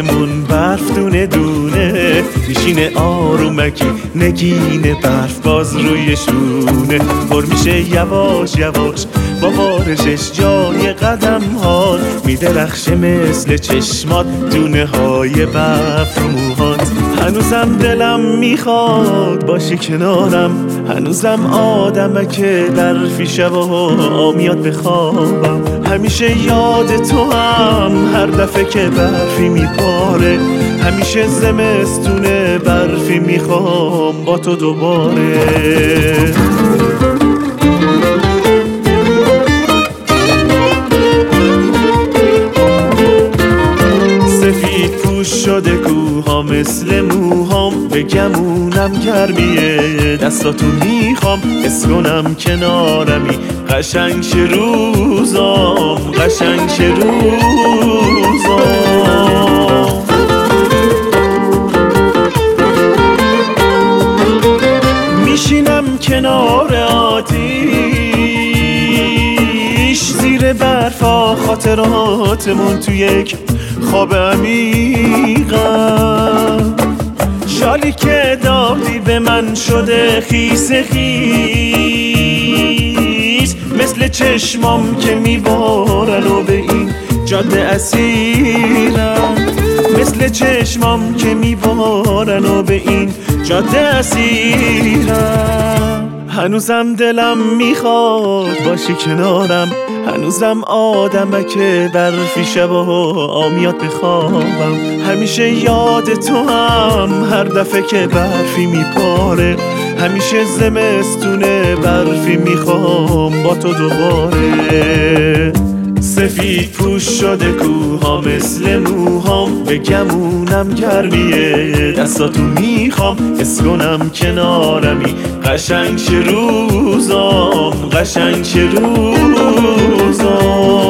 آسمون برف دونه دونه میشینه آرومکی نگین برف باز روی شونه پر میشه یواش یواش با بارشش جای قدم ها میدرخشه مثل چشمات دونه های برف رو موهات هنوزم دلم میخواد باشی کنارم هنوزم آدمکه برفی شبا میاد بخوابم همیشه یاد تو هم هر دفعه که برفی میپاره همیشه زمستونه برفی میخوام با تو دوباره سفید پوش شده کوها مثل موهام به گمونم گرمیه دستاتو میخوام حس کنم کنارمی قشنگ شه روزام قشنگ شه روزام میشینم کنار آتیش زیر برفا خاطراتمون تو یک خواب عمیقم شالی که دادی به من شده خیس خیس مثل چشمام که میبارن و به این جاده اسیرم مثل چشمام که میبارن و به این جاده اسیرم هنوزم دلم میخواد باشی کنارم هنوزم آدمکه برفی شبا میاد بخوابم همیشه یاد تو هم هر دفعه که برفی میپاره همیشه زمستونه برفی میخوام با تو دوباره سفید پوش شده کوها مثل موهام به گمونم گرمیه دستاتو میخوام حس کنم کنارمی قشنگ شه روزام قشنگ شه روزام